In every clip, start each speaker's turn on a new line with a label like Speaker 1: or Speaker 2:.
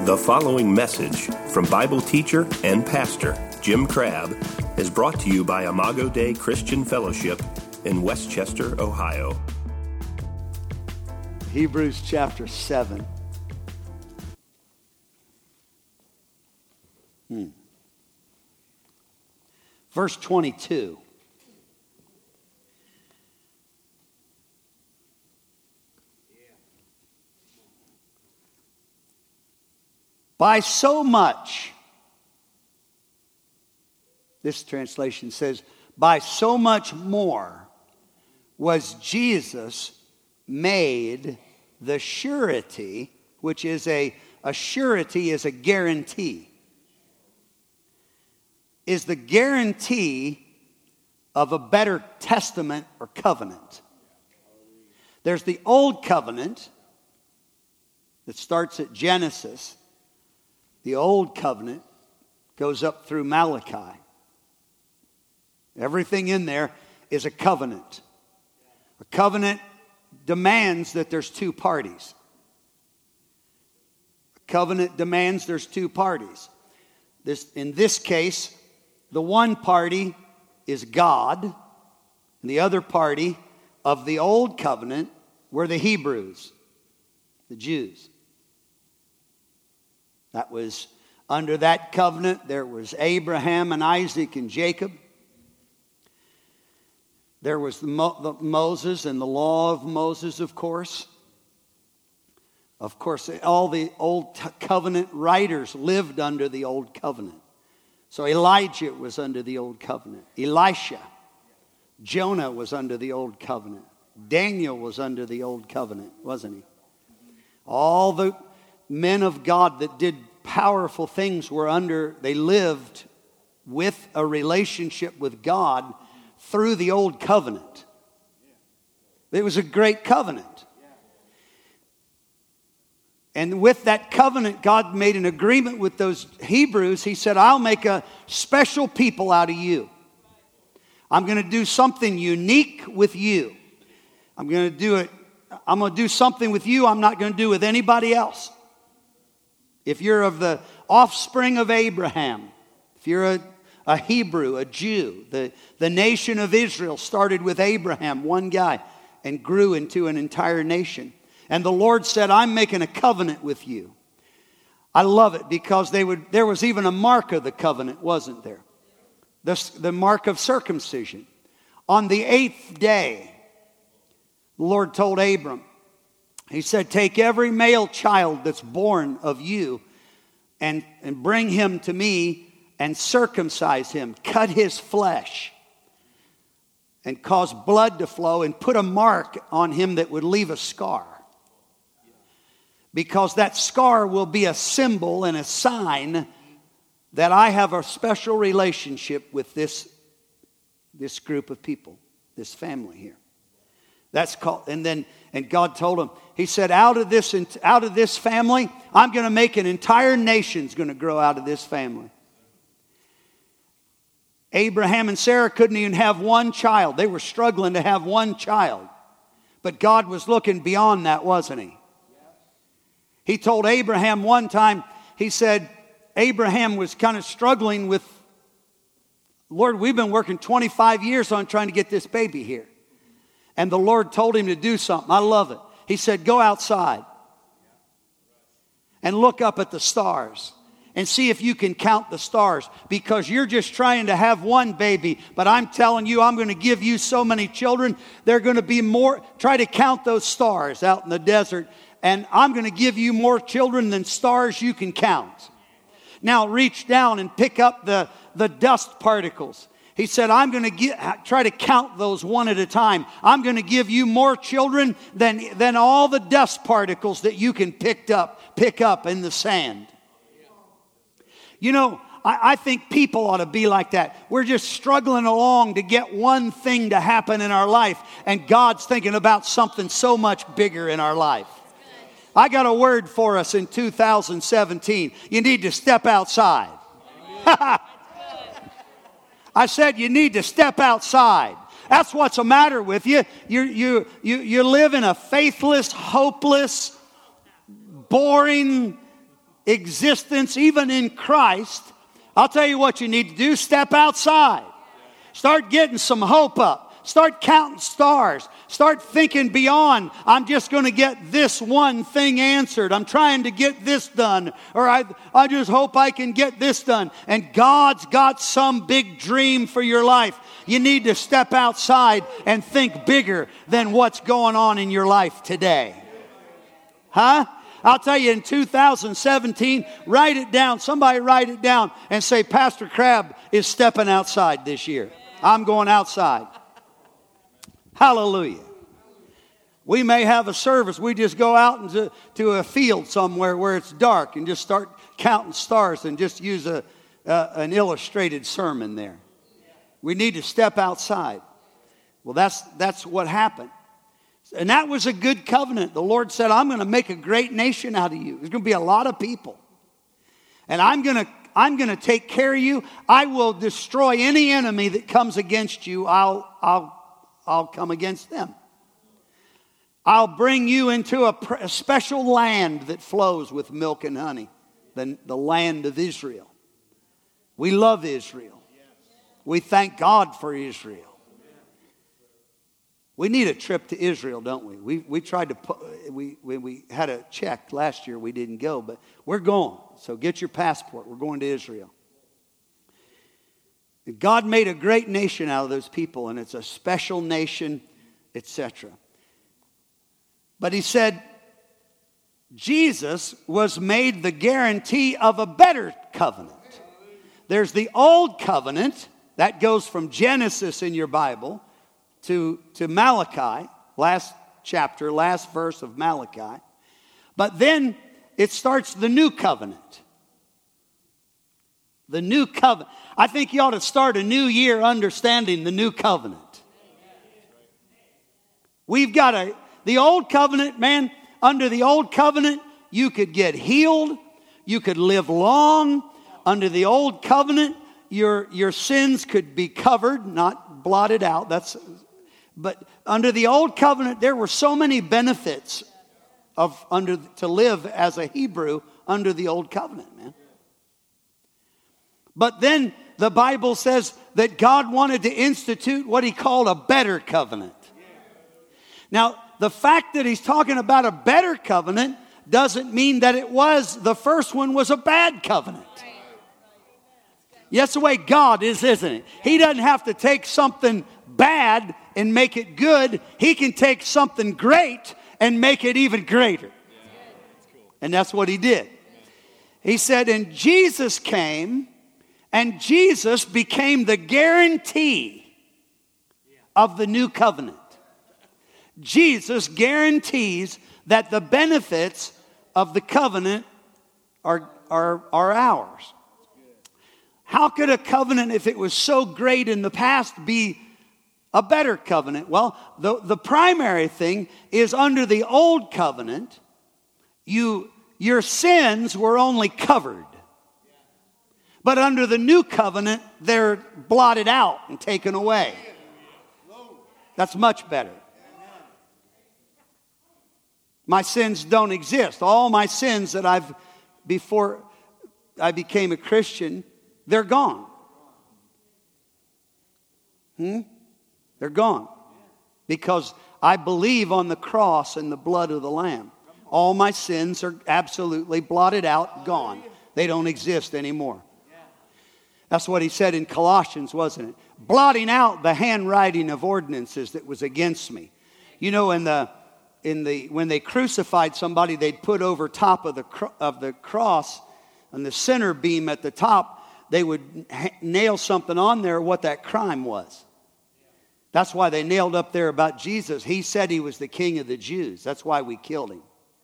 Speaker 1: The following message from Bible teacher and pastor Jim Crabb is brought to you by Imago Dei Christian Fellowship in Westchester, Ohio.
Speaker 2: Hebrews chapter 7. Verse 22. By so much, this translation says, by so much more was Jesus made the surety, which is a surety is a guarantee, is the guarantee of a better testament or covenant. There's the old covenant that starts at Genesis. The old covenant goes up through Malachi. Everything in there is a covenant. A covenant demands that there's two parties. A covenant demands there's two parties. In this case, the one party is God, and the other party of the old covenant were the Hebrews, the Jews. That was under that covenant, there was Abraham and Isaac and Jacob. There was Moses and the law of Moses, of course. Of course, all the old covenant writers lived under the old covenant. So Elijah was under the old covenant. Elisha, Jonah was under the old covenant. Daniel was under the old covenant, wasn't he? All the men of God that did powerful things they lived with a relationship with God through the old covenant. It was a great covenant. And with that covenant, God made an agreement with those Hebrews. He said, I'll make a special people out of you. I'm going to do something unique with you. I'm going to do something with you I'm not going to do with anybody else. If you're of the offspring of Abraham, if you're a Hebrew, a Jew, the nation of Israel started with Abraham, one guy, and grew into an entire nation. And the Lord said, I'm making a covenant with you. I love it because there was even a mark of the covenant, wasn't there? The mark of circumcision. On the 8th day, the Lord told Abram, He said, take every male child that's born of you and bring him to me and circumcise him. Cut his flesh and cause blood to flow and put a mark on him that would leave a scar. Because that scar will be a symbol and a sign that I have a special relationship with this group of people, this family here. That's called, and God told him, He said, out of this family, I'm going to make an entire nation's going to grow out of this family. Abraham and Sarah couldn't even have one child. They were struggling to have one child. But God was looking beyond that, wasn't He? He told Abraham one time, He said, Abraham was kind of struggling with, Lord, we've been working 25 years on trying to get this baby here. And the Lord told him to do something. I love it. He said, go outside and look up at the stars and see if you can count the stars, because you're just trying to have one baby. But I'm telling you, I'm going to give you so many children. They're going to be more. Try to count those stars out in the desert. And I'm going to give you more children than stars you can count. Now reach down and pick up the dust particles. He said, I'm going to try to count those one at a time. I'm going to give you more children than all the dust particles that you can pick up in the sand. You know, I think people ought to be like that. We're just struggling along to get one thing to happen in our life, and God's thinking about something so much bigger in our life. I got a word for us in 2017. You need to step outside. I said you need to step outside. That's what's the matter with you. You live in a faithless, hopeless, boring existence, even in Christ, I'll tell you what you need to do. Step outside. Start getting some hope up. Start counting stars. Start thinking beyond, I'm just going to get this one thing answered. I'm trying to get this done. Or I just hope I can get this done. And God's got some big dream for your life. You need to step outside and think bigger than what's going on in your life today. Huh? I'll tell you, in 2017, write it down. Somebody write it down and say, Pastor Crabb is stepping outside this year. I'm going outside. Hallelujah. We may have a service. We just go out into a field somewhere where it's dark and just start counting stars and just use an illustrated sermon there. We need to step outside. Well, that's what happened. And that was a good covenant. The Lord said, I'm going to make a great nation out of you. There's going to be a lot of people. And I'm going to take care of you. I will destroy any enemy that comes against you. I'll come against them. I'll bring you into a special land that flows with milk and honey, the land of Israel. We love Israel. We thank God for Israel. We need a trip to Israel, don't we? We tried to we had a check last year. We didn't go, but we're going. So get your passport. We're going to Israel. God made a great nation out of those people, and it's a special nation, etc. But he said, Jesus was made the guarantee of a better covenant. There's the old covenant, that goes from Genesis in your Bible to Malachi, last chapter, last verse of Malachi. But then it starts the new covenant. The new covenant. I think you ought to start a new year understanding the new covenant. We've got the old covenant, man. Under the old covenant, you could get healed. You could live long. Under the old covenant, your sins could be covered, not blotted out. But under the old covenant, there were so many benefits to live as a Hebrew under the old covenant, man. But then the Bible says that God wanted to institute what he called a better covenant. Now, the fact that he's talking about a better covenant doesn't mean that the first one was a bad covenant. Yes, the way God is, isn't it? He doesn't have to take something bad and make it good. He can take something great and make it even greater. And that's what he did. He said, and Jesus came, and Jesus became the guarantee of the new covenant. Jesus guarantees that the benefits of the covenant are ours. How could a covenant, if it was so great in the past, be a better covenant? Well, the primary thing is under the old covenant, your sins were only covered. But under the new covenant, they're blotted out and taken away. That's much better. My sins don't exist. All my sins that before I became a Christian, they're gone. They're gone. Because I believe on the cross and the blood of the Lamb. All my sins are absolutely blotted out, gone. They don't exist anymore. That's what he said in Colossians, wasn't it? Blotting out the handwriting of ordinances that was against me. You know, when they crucified somebody, they'd put over top of the cross, on the center beam at the top, they would nail something on there what that crime was. That's why they nailed up there about Jesus. He said he was the King of the Jews. That's why we killed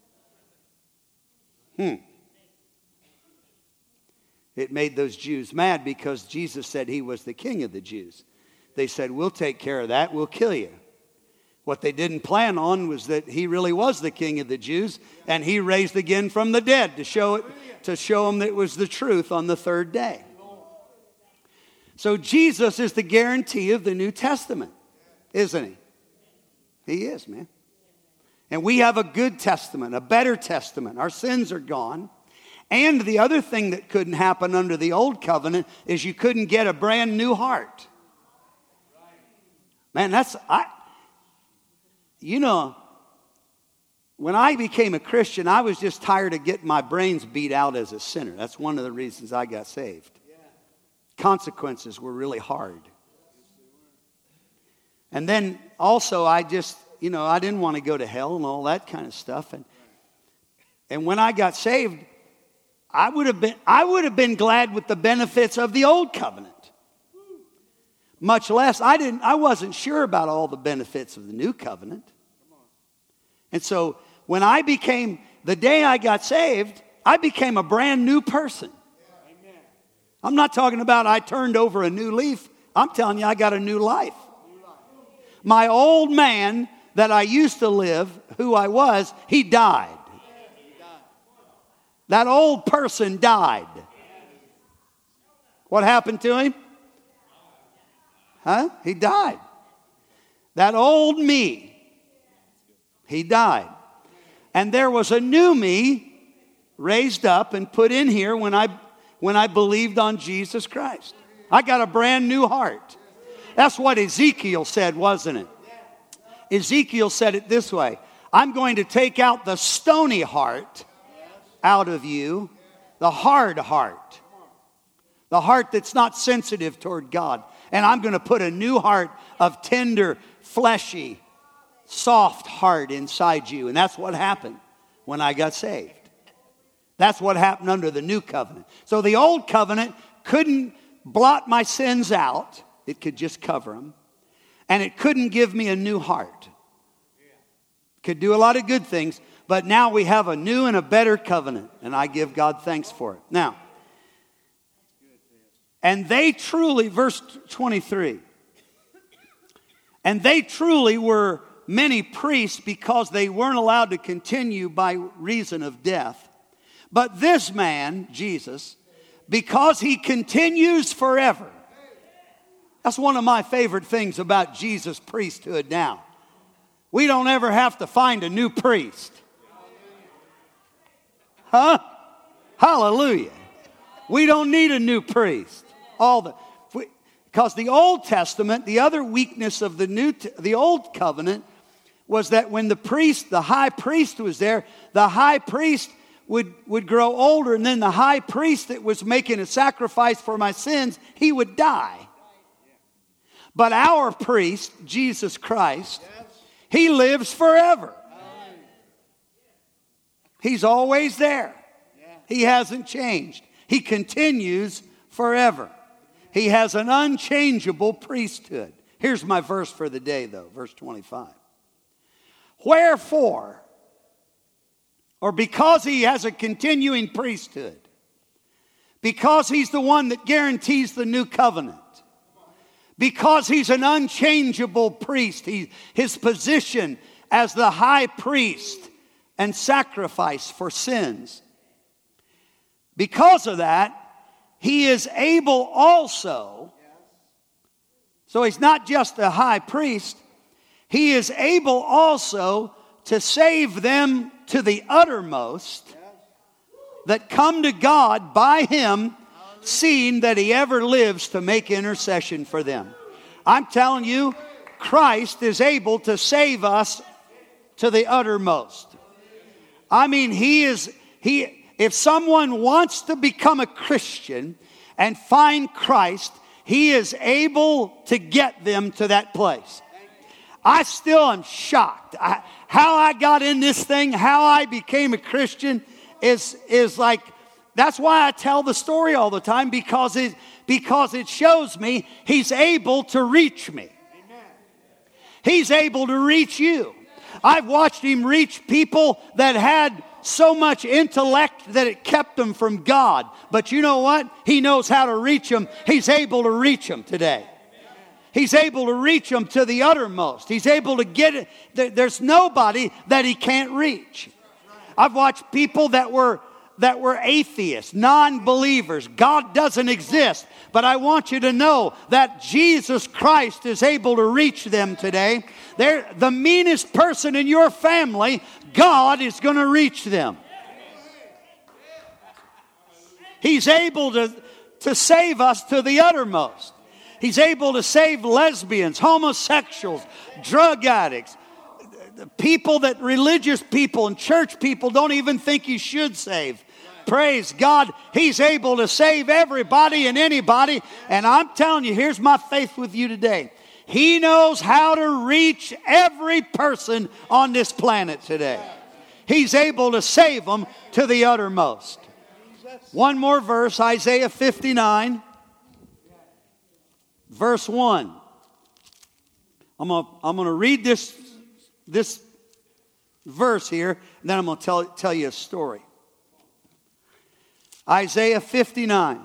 Speaker 2: him. It made those Jews mad because Jesus said he was the King of the Jews. They said, we'll take care of that. We'll kill you. What they didn't plan on was that he really was the King of the Jews, and he raised again from the dead to show them that it was the truth on the third day. So Jesus is the guarantee of the New Testament, isn't he? He is, man. And we have a good testament, a better testament. Our sins are gone. And the other thing that couldn't happen under the old covenant is you couldn't get a brand new heart. Man, when I became a Christian, I was just tired of getting my brains beat out as a sinner. That's one of the reasons I got saved. Consequences were really hard. And then also I didn't want to go to hell and all that kind of stuff. And when I got saved, I would have been glad with the benefits of the old covenant. Much less, I wasn't sure about all the benefits of the new covenant. And so when the day I got saved, I became a brand new person. I'm not talking about I turned over a new leaf. I'm telling you, I got a new life. My old man that I used to live, who I was, he died. That old person died. What happened to him? He died. That old me, he died. And there was a new me raised up and put in here when I believed on Jesus Christ. I got a brand new heart. That's what Ezekiel said, wasn't it? Ezekiel said it this way: I'm going to take out the stony heart out of you, the hard heart. The heart that's not sensitive toward God. And I'm going to put a new heart of tender, fleshy, soft heart inside you. And that's what happened when I got saved. That's what happened under the new covenant. So the old covenant couldn't blot my sins out. It could just cover them. And it couldn't give me a new heart. It could do a lot of good things. But now we have a new and a better covenant. And I give God thanks for it. Now, and they truly, verse 23, and they truly were many priests because they weren't allowed to continue by reason of death. But this man, Jesus, because he continues forever. That's one of my favorite things about Jesus' priesthood now. We don't ever have to find a new priest. Hallelujah. We don't need a new priest. Because the Old Testament, the other weakness of the Old Covenant was that when the high priest was there, the high priest would grow older, and then the high priest that was making a sacrifice for my sins, he would die. But our priest, Jesus Christ, he lives forever. He's always there. He hasn't changed. He continues forever. He has an unchangeable priesthood. Here's my verse for the day, though, verse 25. Wherefore, or because he has a continuing priesthood, because he's the one that guarantees the new covenant, because he's an unchangeable priest, his position as the high priest and sacrifice for sins, because of that, he is able also, so he's not just the high priest, he is able also to save them to the uttermost that come to God by him, seeing that he ever lives to make intercession for them. I'm telling you, Christ is able to save us to the uttermost. I mean, if someone wants to become a Christian and find Christ, he is able to get them to that place. I still am shocked. How I got in this thing, how I became a Christian is like, that's why I tell the story all the time, because it shows me he's able to reach me. He's able to reach you. I've watched him reach people that had so much intellect that it kept them from God. But you know what? He knows how to reach them. He's able to reach them today. He's able to reach them to the uttermost. He's able to get it. There's nobody that he can't reach. I've watched people that were atheists, non-believers. God doesn't exist. But I want you to know that Jesus Christ is able to reach them today. They're the meanest person in your family. God is going to reach them. He's able to save us to the uttermost. He's able to save lesbians, homosexuals, drug addicts, people that religious people and church people don't even think He should save. Praise God. He's able to save everybody and anybody. And I'm telling you, here's my faith with you today. He knows how to reach every person on this planet today. He's able to save them to the uttermost. One more verse, Isaiah 59, verse 1. I'm going to read this verse here, and then I'm going to tell you a story. Isaiah 59,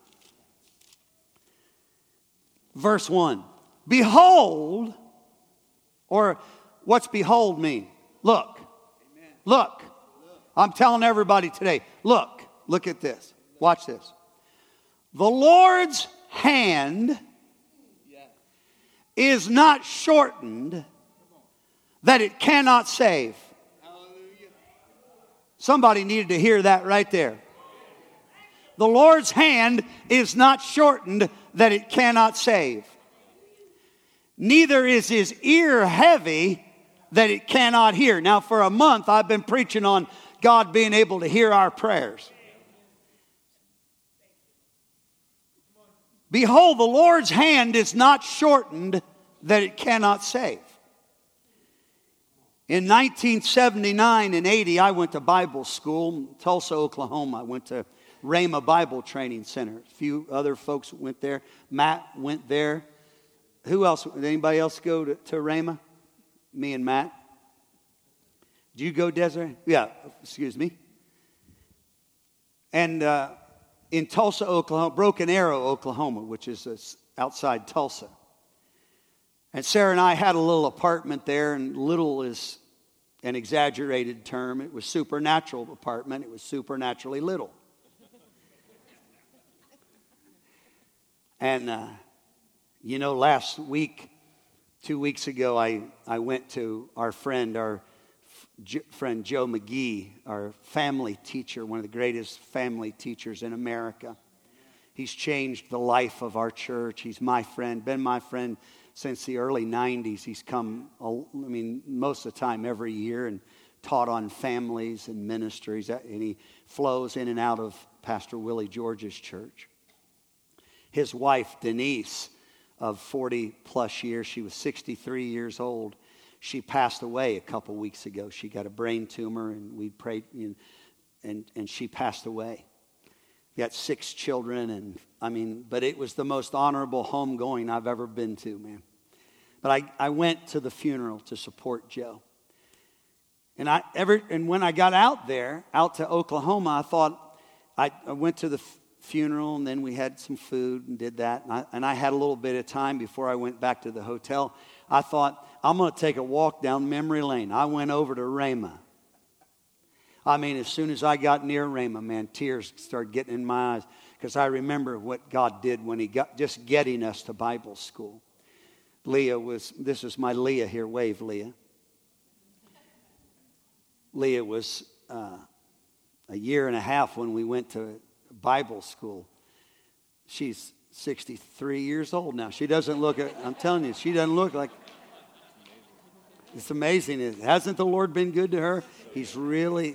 Speaker 2: verse 1. Behold, or what's behold mean? Look. Look. I'm telling everybody today, look at this. Watch this. The Lord's hand is not shortened that it cannot save. Somebody needed to hear that right there. The Lord's hand is not shortened that it cannot save. Neither is His ear heavy that it cannot hear. Now, for a month, I've been preaching on God being able to hear our prayers. Behold, the Lord's hand is not shortened that it cannot save. In 1979 and 80, I went to Bible school in Tulsa, Oklahoma. I went to Rhema Bible Training Center. A few other folks went there. Matt went there. Who else? Did anybody else go to Rhema? Me and Matt. Did you go, Desiree? Yeah, excuse me. And in Tulsa, Oklahoma, Broken Arrow, Oklahoma, which is outside Tulsa. And Sarah and I had a little apartment there, and little is an exaggerated term. It was supernatural apartment. It was supernaturally little. And, last week, 2 weeks ago, I went to our friend Joe McGee, our family teacher, one of the greatest family teachers in America. He's changed the life of our church. He's my friend, been my friend since the early 90s. He's come, most of the time every year and taught on families and ministries. And he flows in and out of Pastor Willie George's church. His wife, Denise, of 40 plus years, she was 63 years old. She passed away a couple weeks ago. She got a brain tumor, and we prayed, and she passed away. Got 6 children, but it was the most honorable homegoing I've ever been to, man. But I went to the funeral to support Joe. And when I got out to Oklahoma, I thought, I went to the funeral, and then we had some food and did that. And I had a little bit of time before I went back to the hotel. I thought, I'm going to take a walk down memory lane. I went over to Rhema. As soon as I got near Rhema, man, tears started getting in my eyes, because I remember what God did when He got just getting us to Bible school. This is my Leah here. Wave, Leah. Leah was a year and a half when we went to Bible school. She's 63 years old now. She doesn't look, I'm telling you, she doesn't look like, it's amazing. Hasn't the Lord been good to her? He's really,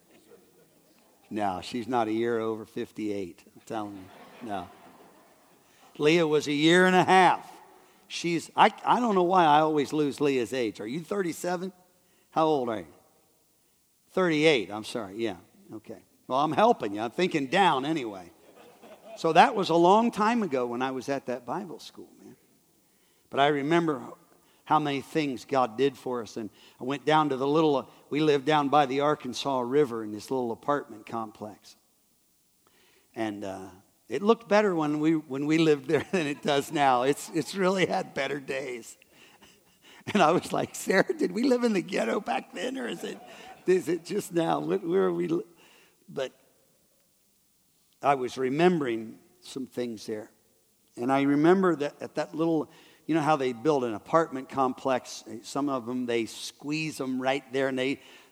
Speaker 2: no, she's not a year over 58. I'm telling you, no. Leah was a year and a half. I don't know why I always lose Leah's age. Are you 37? How old are you? 38, I'm sorry, yeah, okay. Well, I'm helping you. I'm thinking down anyway. So that was a long time ago when I was at that Bible school, man. But I remember how many things God did for us. And I went down to we lived down by the Arkansas River in this little apartment complex. And it looked better when we lived there than it does now. It's really had better days. And I was like, Sarah, did we live in the ghetto back then, or is it just now? Where are we? But I was remembering some things there. And I remember that at that little, you know how they build an apartment complex. Some of them, they squeeze them right there. And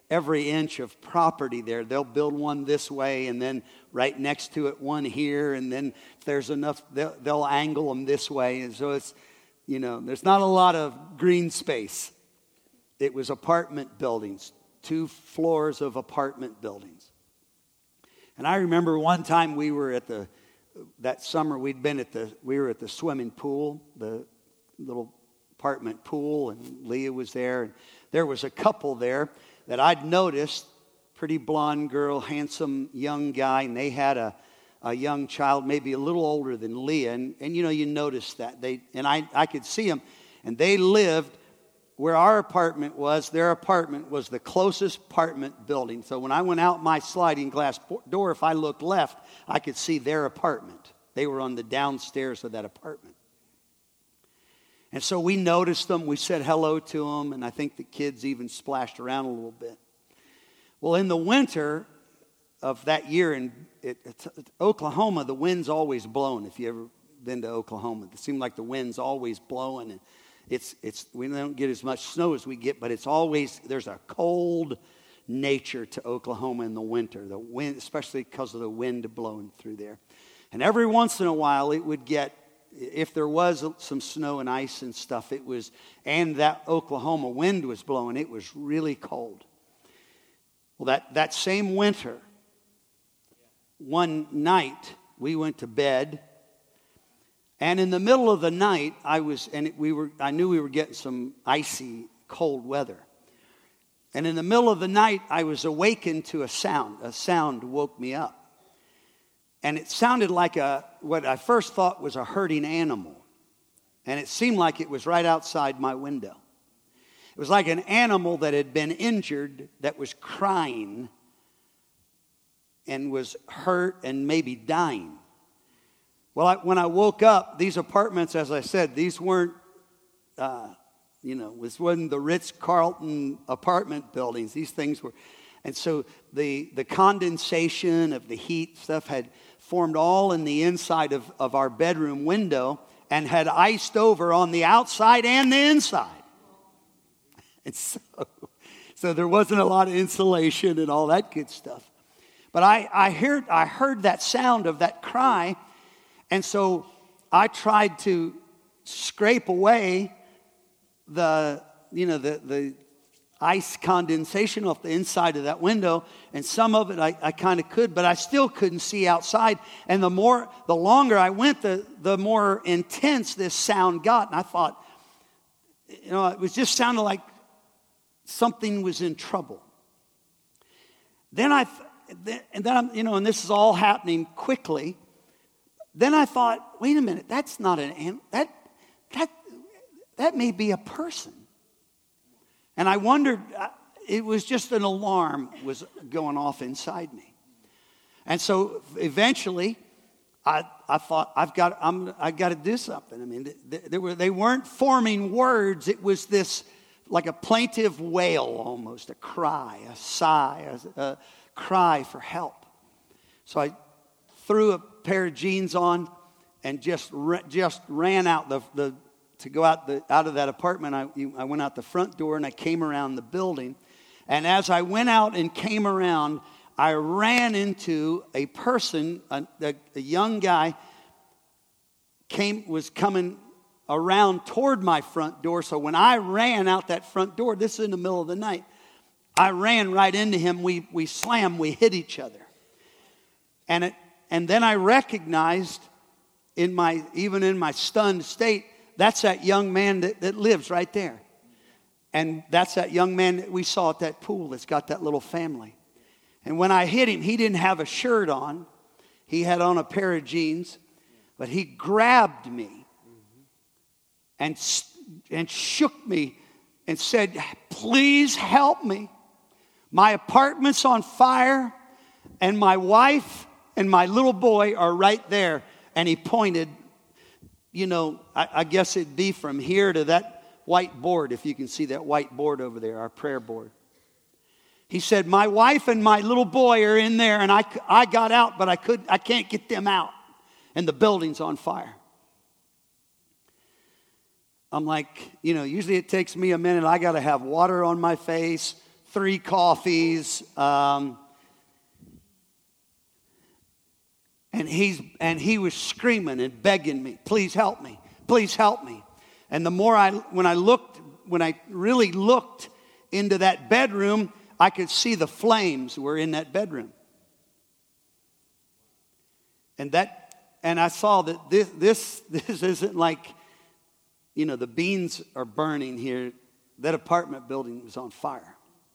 Speaker 2: every inch of property there. They'll build one this way, and then right next to it one here, and then if there's enough, they'll angle them this way. And so it's, there's not a lot of green space. It was apartment buildings, 2 floors of apartment buildings. And I remember one time we were that summer we were at the swimming pool, the little apartment pool, and Leah was there, and there was a couple there that I'd noticed, pretty blonde girl, handsome young guy, and they had a young child, maybe a little older than Leah, and you notice that. I could see them, and they lived where our apartment was. Their apartment was the closest apartment building. So when I went out my sliding glass door, if I looked left, I could see their apartment. They were on the downstairs of that apartment. And so we noticed them, we said hello to them, and I think the kids even splashed around a little bit. Well, in the winter of that year in Oklahoma, the wind's always blowing. If you ever been to Oklahoma, it seems like the wind's always blowing, and we don't get as much snow as we get, but there's a cold nature to Oklahoma in the winter. The wind, especially because of the wind blowing through there. And every once in a while it would get, if there was some snow and ice and stuff, and that Oklahoma wind was blowing, it was really cold. Well, that same winter, one night we went to bed, and in the middle of the night I knew we were getting some icy cold weather. And in the middle of the night I was awakened to a sound. A sound woke me up. And it sounded like what I first thought was a hurting animal. And it seemed like it was right outside my window. It was like an animal that had been injured, that was crying and was hurt and maybe dying. Well, when I woke up, these apartments, as I said, these weren't, this wasn't the Ritz-Carlton apartment buildings. These things were, and so the condensation of the heat stuff had formed all in the inside of our bedroom window and had iced over on the outside and the inside. And so there wasn't a lot of insulation and all that good stuff. But I heard that sound of that cry, and so I tried to scrape away the ice condensation off the inside of that window, and some of it I kind of could, but I still couldn't see outside. And the longer I went, the more intense this sound got. And I thought, it was just sounded like something was in trouble. And this is all happening quickly. Then I thought, wait a minute, that's not an animal. That may be a person. And I wondered, it was just an alarm was going off inside me. And so eventually, I thought, I got to do something. I mean, they weren't forming words. It was this, like a plaintive wail almost, a cry, a sigh, a cry for help. So I threw a pair of jeans on and just ran out to go out of that apartment. I went out the front door and I came around the building. And as I went out and came around, I ran into a person, a young guy was coming around toward my front door. So when I ran out that front door, this is in the middle of the night, I ran right into him. We slammed, we hit each other. And then I recognized even in my stunned state, that's that young man that lives right there. And that's that young man that we saw at that pool that's got that little family. And when I hit him, he didn't have a shirt on. He had on a pair of jeans. But he grabbed me and shook me and said, "Please help me. My apartment's on fire, and my wife and my little boy are right there." And he pointed, I guess it'd be from here to that white board, if you can see that white board over there, our prayer board. He said, "My wife and my little boy are in there, and I got out, but I can't get them out, and the building's on fire." I'm like, usually it takes me a minute. I got to have water on my face, 3 coffees. And he was screaming and begging me, please help me, please help me. And the more when I really looked into that bedroom, I could see the flames were in that bedroom. And I saw that this isn't like, the beans are burning here. That apartment building was on fire.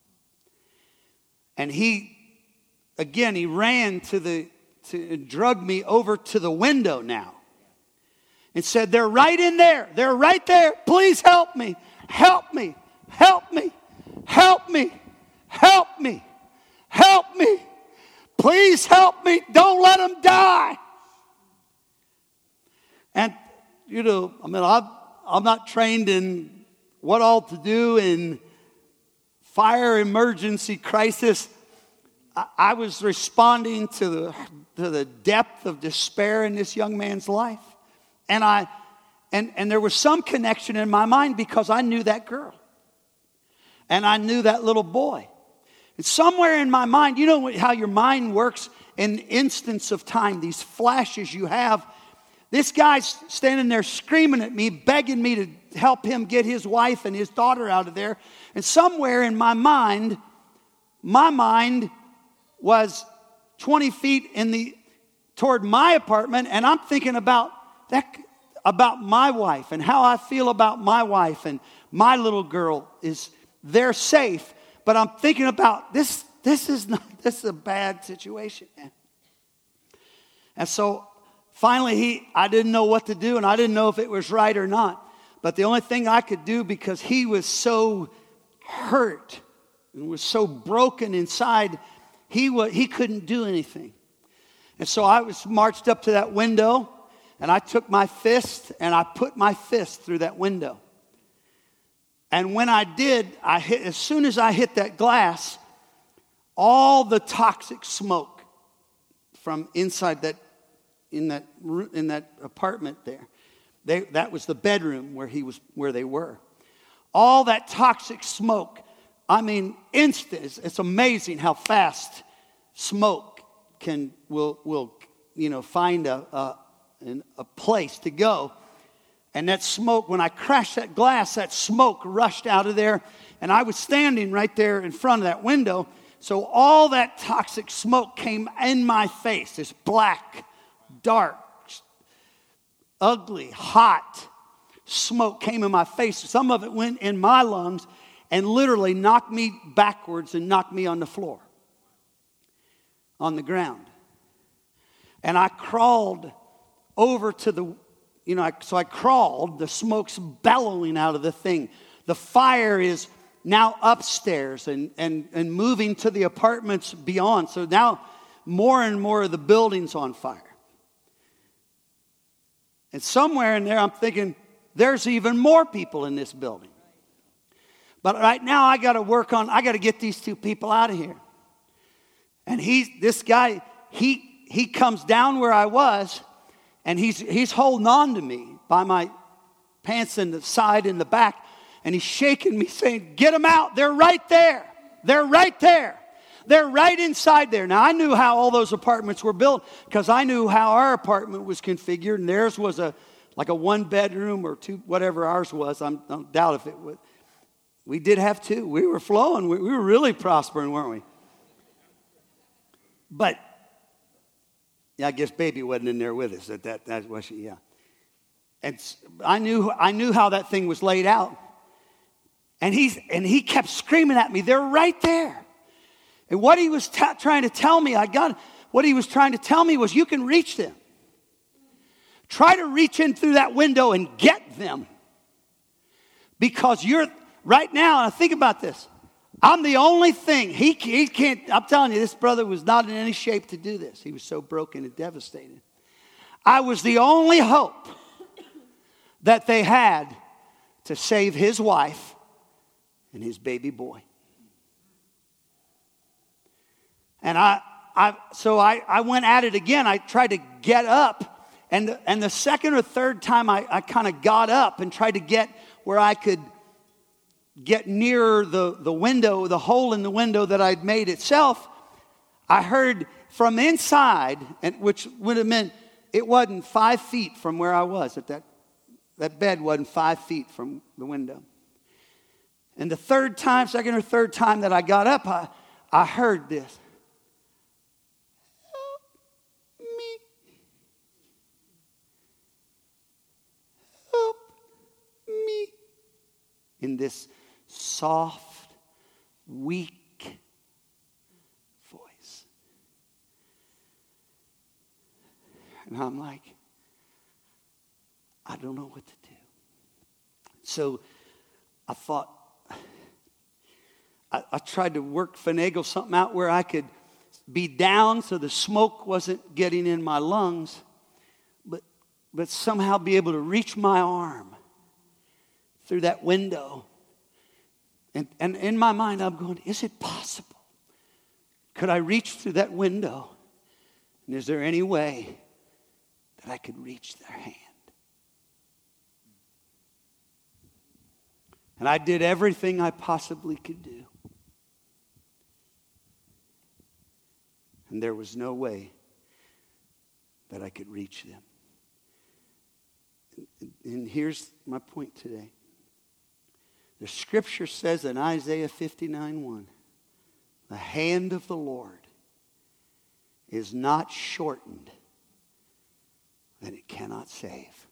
Speaker 2: And he ran and drug me over to the window now. And said, they're right in there. They're right there. Please help me. Help me. Help me. Help me. Help me. Help me. Please help me. Don't let them die. And, I'm not trained in what all to do in fire emergency crisis. I was responding to the depth of despair in this young man's life. And there was some connection in my mind because I knew that girl. And I knew that little boy. And somewhere in my mind, you know how your mind works in instance of time, these flashes you have. This guy's standing there screaming at me, begging me to help him get his wife and his daughter out of there. And somewhere in my mind was 20 feet toward my apartment, and I'm thinking about my wife and how I feel about my wife and my little girl they're safe. But I'm thinking about this is a bad situation. And so finally I didn't know what to do, and I didn't know if it was right or not. But the only thing I could do, because he was so hurt and was so broken inside, he couldn't do anything. And so I was marched up to that window, and I took my fist and I put my fist through that window. And when I did, as soon as I hit that glass, all the toxic smoke from inside in that apartment there, that was the bedroom where they were. All that toxic smoke, instant. It's amazing how fast smoke will find a place to go. And that smoke, when I crashed that glass, that smoke rushed out of there. And I was standing right there in front of that window. So all that toxic smoke came in my face. This black, dark, ugly, hot smoke came in my face. Some of it went in my lungs and literally knocked me backwards and knocked me on the floor, on the ground. And I crawled over to I crawled, the smoke's bellowing out of the thing. The fire is now upstairs and moving to the apartments beyond. So now more and more of the building's on fire. And somewhere in there I'm thinking, there's even more people in this building. But right now I got to get these 2 people out of here. And this guy comes down where I was, and he's holding on to me by my pants in the side and the back, and he's shaking me saying, get them out. They're right there. They're right there. They're right inside there. Now, I knew how all those apartments were built because I knew how our apartment was configured, and theirs was like a 1-bedroom or 2, whatever ours was. I don't doubt if it would. We did have 2. We were flowing. We were really prospering, weren't we? But I guess baby wasn't in there with us. That was she, yeah. And I knew how that thing was laid out. And he kept screaming at me, they're right there. And what he was trying to tell me, what he was trying to tell me was, you can reach them. Try to reach in through that window and get them. Because right now, and think about this, I'm the only thing. He can't, I'm telling you, this brother was not in any shape to do this. He was so broken and devastated. I was the only hope that they had to save his wife and his baby boy. And so I went at it again. I tried to get up. And the second or third time I kind of got up and tried to get where I could get nearer the window, the hole in the window that I'd made itself, I heard from inside, and which would have meant it wasn't 5 feet from where I was. That bed wasn't 5 feet from the window. And the second or third time that I got up, I heard this. Help me. Help me. In this soft, weak voice. And I'm like, I don't know what to do. So I thought, I tried to finagle something out where I could be down so the smoke wasn't getting in my lungs, but somehow be able to reach my arm through that window. And in my mind, I'm going, is it possible? Could I reach through that window? And is there any way that I could reach their hand? And I did everything I possibly could do. And there was no way that I could reach them. And here's my point today. The scripture says in Isaiah 59:1, the hand of the Lord is not shortened that it cannot save.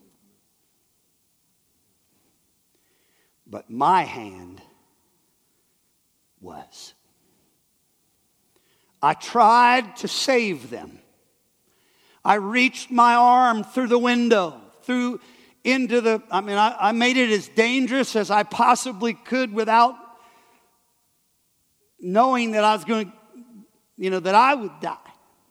Speaker 2: But my hand was. I tried to save them. I reached my arm through the window, I made it as dangerous as I possibly could without knowing that I was going to, that I would die.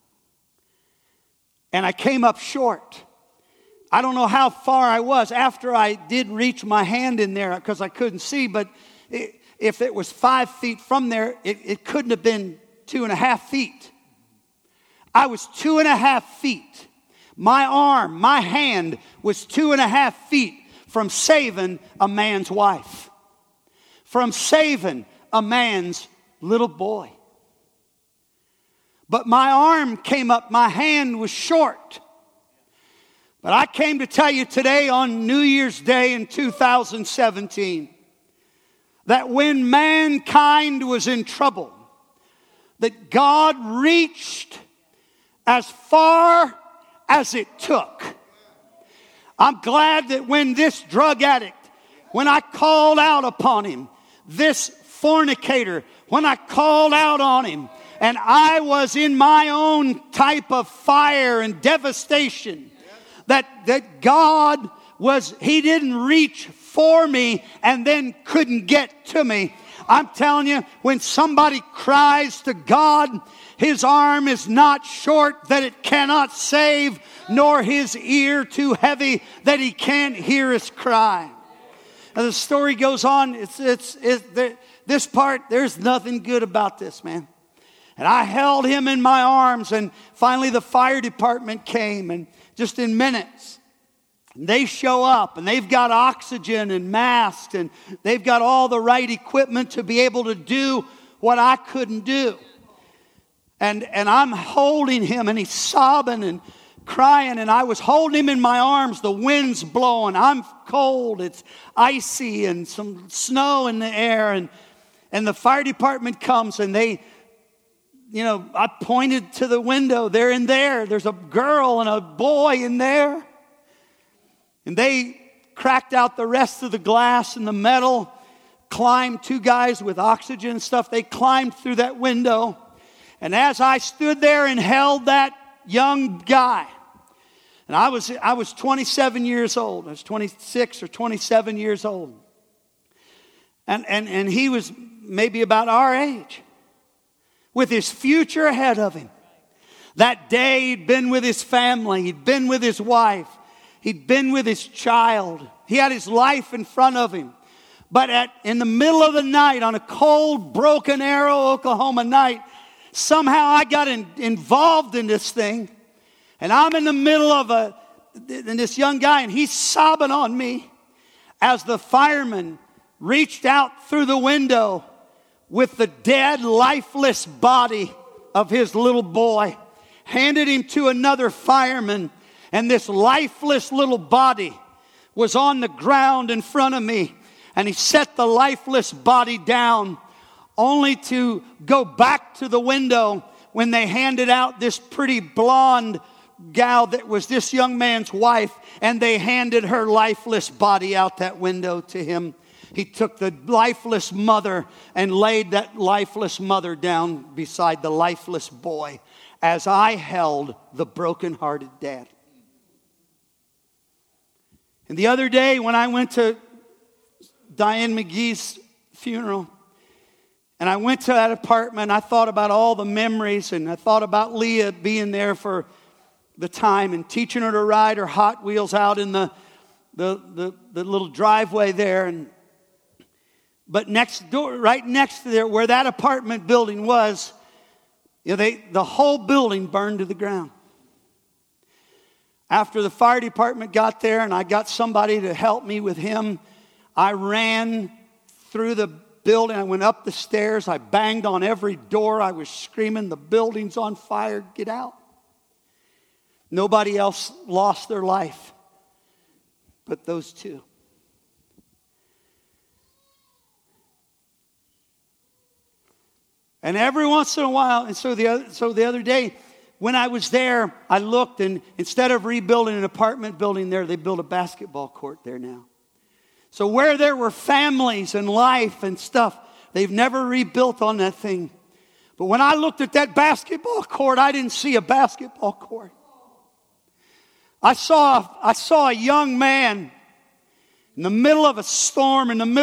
Speaker 2: And I came up short. I don't know how far I was after I did reach my hand in there because I couldn't see, but if it was 5 feet from there, it couldn't have been 2.5 feet. I was 2.5 feet. My arm, my hand was 2.5 feet from saving a man's wife, from saving a man's little boy. But my arm came up, my hand was short. But I came to tell you today on New Year's Day in 2017 that when mankind was in trouble, that God reached as far as it took. I'm glad that when this drug addict, when I called out upon him, this fornicator, when I called out on him, and I was in my own type of fire and devastation, that God He didn't reach for me and then couldn't get to me. I'm telling you, when somebody cries to God, His arm is not short that it cannot save, nor His ear too heavy that He can't hear us cry. And the story goes on. This part, there's nothing good about this, man. And I held him in my arms, and finally the fire department came, and just in minutes, they show up, and they've got oxygen and masks, and they've got all the right equipment to be able to do what I couldn't do. And I'm holding him, and he's sobbing and crying, and I was holding him in my arms. The wind's blowing. I'm cold. It's icy and some snow in the air, and the fire department comes, and they, I pointed to the window. They're in there. There's a girl and a boy in there. And they cracked out the rest of the glass and the metal, climbed, 2 guys with oxygen and stuff. They climbed through that window. And as I stood there and held that young guy, and I was 27 years old. I was 26 or 27 years old. And he was maybe about our age, with his future ahead of him. That day he'd been with his family. He'd been with his wife. He'd been with his child. He had his life in front of him. But in the middle of the night, on a cold, Broken Arrow, Oklahoma night, somehow I got involved in this thing. And I'm in the middle of this young guy, and he's sobbing on me as the firemen reached out through the window with the dead, lifeless body of his little boy, handed him to another fireman, and this lifeless little body was on the ground in front of me, and he set the lifeless body down, only to go back to the window when they handed out this pretty blonde gal that was this young man's wife, and they handed her lifeless body out that window to him. He took the lifeless mother and laid that lifeless mother down beside the lifeless boy as I held the brokenhearted dad. And the other day when I went to Diane McGee's funeral, and I went to that apartment, I thought about all the memories, and I thought about Leah being there for the time and teaching her to ride her Hot Wheels out in the little driveway there. But next door, right next to there, where that apartment building was, the whole building burned to the ground. After the fire department got there and I got somebody to help me with him, I ran through the building. I went up the stairs. I banged on every door. I was screaming, "The building's on fire, get out." Nobody else lost their life but those two. And every once in a while, and so the other day, when I was there, I looked, and instead of rebuilding an apartment building there, they built a basketball court there now. So where there were families and life and stuff, they've never rebuilt on that thing. But when I looked at that basketball court, I didn't see a basketball court. I saw a young man in the middle of a storm,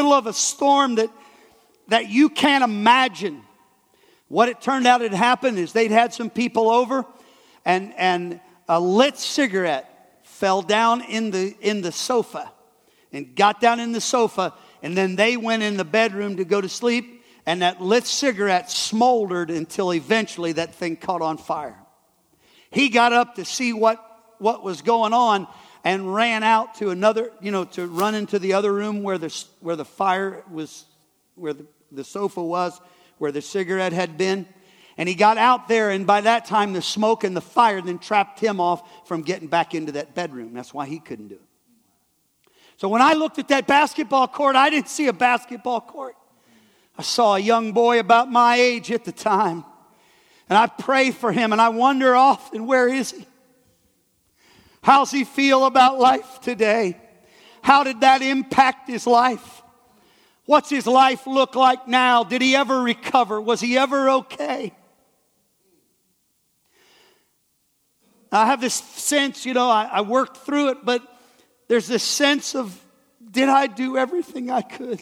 Speaker 2: that you can't imagine. What it turned out had happened is they'd had some people over, and a lit cigarette fell down in the sofa, and got down in the sofa, and then they went in the bedroom to go to sleep, and that lit cigarette smoldered until eventually that thing caught on fire. He got up to see what was going on and ran out to another, to run into the other room where the fire was, where the sofa was, where the cigarette had been. And he got out there, and by that time the smoke and the fire then trapped him off from getting back into that bedroom. That's why he couldn't do it. So when I looked at that basketball court, I didn't see a basketball court. I saw a young boy about my age at the time. And I pray for him, and I wonder often, where is he? How's he feel about life today? How did that impact his life? What's his life look like now? Did he ever recover? Was he ever okay? I have this sense, I worked through it, but there's this sense of, did I do everything I could?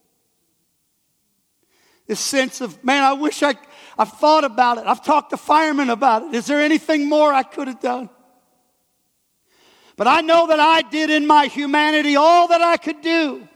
Speaker 2: This sense of, man, I wish I've thought about it. I've talked to firemen about it. Is there anything more I could have done? But I know that I did in my humanity all that I could do.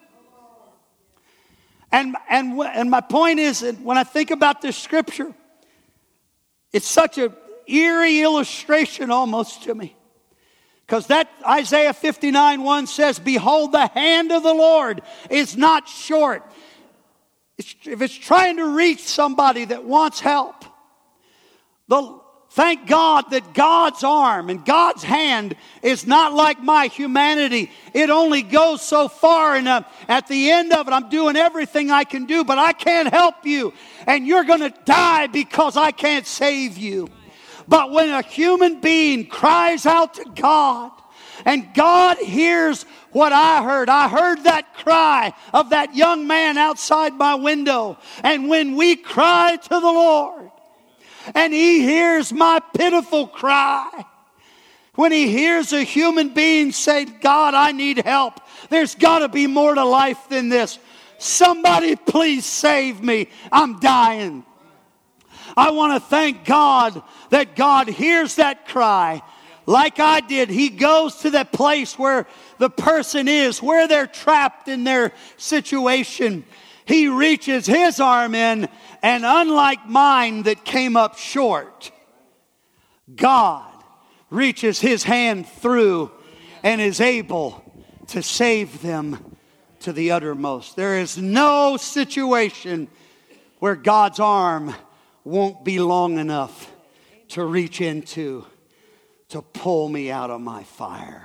Speaker 2: And my point is that when I think about this scripture, it's such an eerie illustration almost to me. Because that Isaiah 59:1 says, "Behold, the hand of the Lord is not short." If it's trying to reach somebody that wants help, thank God that God's arm and God's hand is not like my humanity. It only goes so far, and at the end of it, I'm doing everything I can do, but I can't help you, and you're going to die because I can't save you. But when a human being cries out to God, and God hears what I heard that cry of that young man outside my window, and when we cry to the Lord, and He hears my pitiful cry, when He hears a human being say, "God, I need help. There's got to be more to life than this. Somebody please save me. I'm dying." I want to thank God that God hears that cry. Like I did, He goes to that place where the person is, where they're trapped in their situation. He reaches His arm in, and unlike mine that came up short, God reaches His hand through and is able to save them to the uttermost. There is no situation where God's arm won't be long enough to reach into, to pull me out of my fire.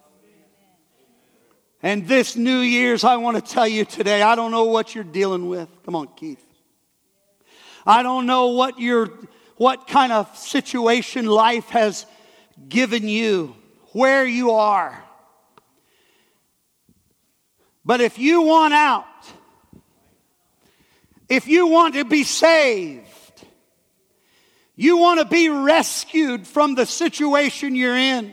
Speaker 2: And this New Year's, I want to tell you today, I don't know what you're dealing with. Come on, Keith. I don't know what kind of situation life has given you, where you are. But if you want out, if you want to be saved, you want to be rescued from the situation you're in.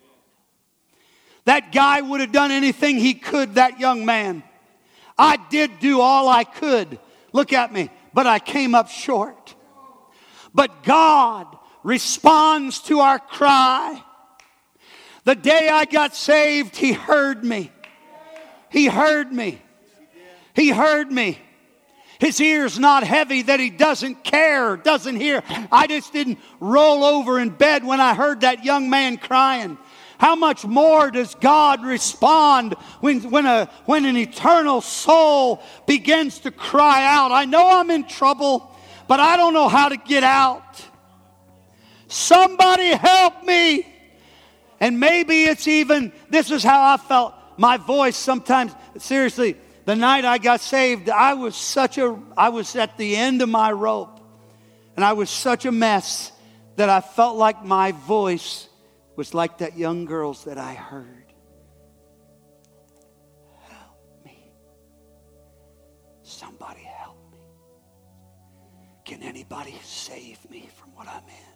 Speaker 2: That guy would have done anything he could, that young man. I did do all I could. Look at me. But I came up short. But God responds to our cry. The day I got saved, He heard me. He heard me. He heard me. His ear's not heavy that He doesn't care, doesn't hear. I just didn't roll over in bed when I heard that young man crying. How much more does God respond when an eternal soul begins to cry out? I know I'm in trouble, but I don't know how to get out. Somebody help me. And maybe it's even, this is how I felt. My voice sometimes, seriously, the night I got saved, I was at the end of my rope. And I was such a mess that I felt like my voice was like that young girl's that I heard. Help me. Somebody help me. Can anybody save me from what I'm in?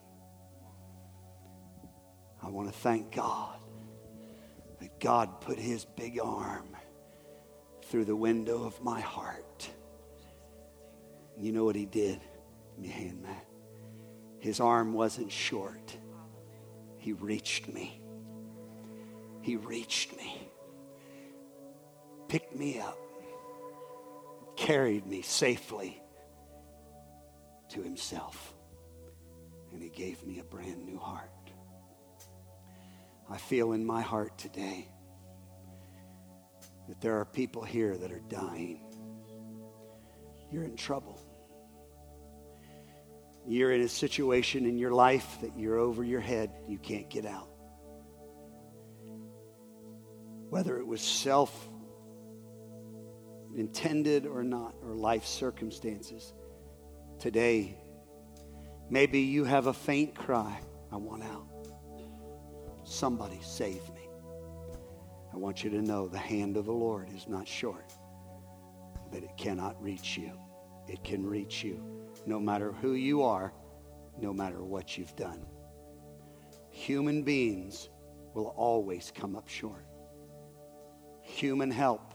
Speaker 2: I want to thank God that God put His big arm through the window of my heart. You know what He did? Give me a hand, Matt. His arm wasn't short. He reached me. He reached me. Picked me up. Carried me safely to Himself. And He gave me a brand new heart. I feel in my heart today that there are people here that are dying. You're in trouble. You're in a situation in your life that you're over your head. You can't get out. Whether it was self-intended or not, or life circumstances. Today, maybe you have a faint cry. I want out. Somebody save me. I want you to know the hand of the Lord is not short, that it cannot reach you. It can reach you. No matter who you are, no matter what you've done. Human beings will always come up short. Human help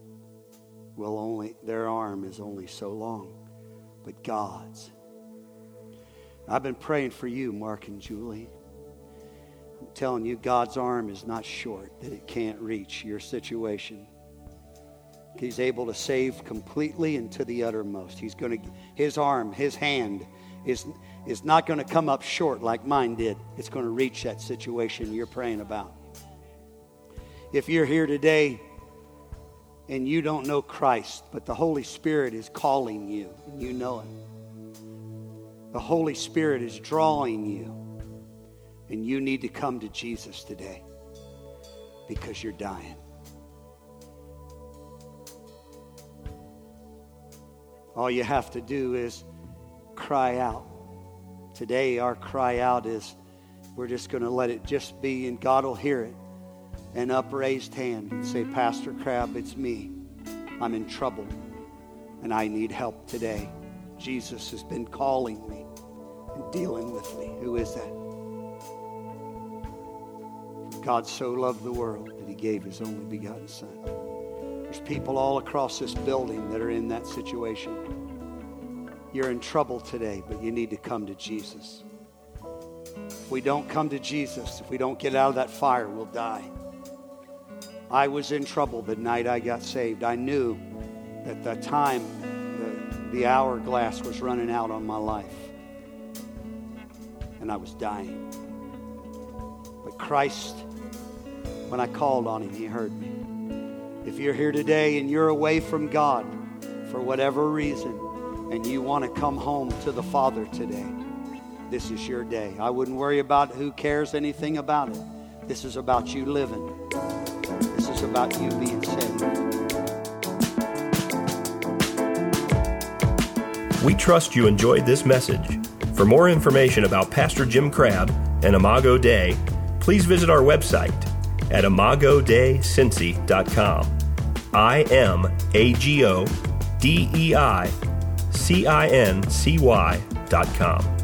Speaker 2: their arm is only so long. But God's. I've been praying for you, Mark and Julie. I'm telling you, God's arm is not short, that it can't reach your situation. He's able to save completely and to the uttermost. His arm, His hand is not going to come up short like mine did. It's going to reach that situation you're praying about. If you're here today and you don't know Christ, but the Holy Spirit is calling you, and you know it. The Holy Spirit is drawing you, and you need to come to Jesus today because you're dying. All you have to do is cry out. Today, our cry out is, we're just going to let it just be, and God will hear it. An upraised hand and say, Pastor Crabb, it's me. I'm in trouble, and I need help today. Jesus has been calling me and dealing with me. Who is that? God so loved the world that He gave His only begotten Son. There's people all across this building that are in that situation. You're in trouble today, but you need to come to Jesus. If we don't come to Jesus, if we don't get out of that fire, we'll die. I was in trouble the night I got saved. I knew that the time, the hourglass was running out on my life. And I was dying. But Christ, when I called on Him, He heard me. If you're here today and you're away from God for whatever reason, and you want to come home to the Father today, this is your day. I wouldn't worry about who cares anything about it. This is about you living. This is about you being saved.
Speaker 1: We trust you enjoyed this message. For more information about Pastor Jim Crabb and Imago Dei, please visit our website at imagodeicincy.com. IMAGODEICINCY.com.